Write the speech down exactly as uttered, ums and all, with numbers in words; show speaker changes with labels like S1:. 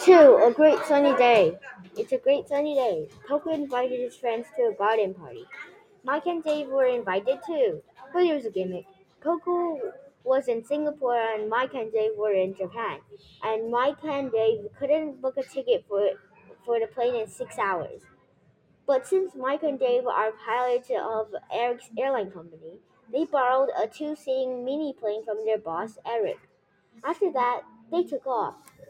S1: Two, a great sunny day. It's a great sunny day. Coco invited his friends to a garden party. Mike and Dave were invited too, but here's a gimmick. Coco was in Singapore and Mike and Dave were in Japan, and Mike and Dave couldn't book a ticket for for the plane in six hours. But since Mike and Dave are pilots of Eric's airline company, they borrowed a two-seating mini plane from their boss Eric. After that, they took off.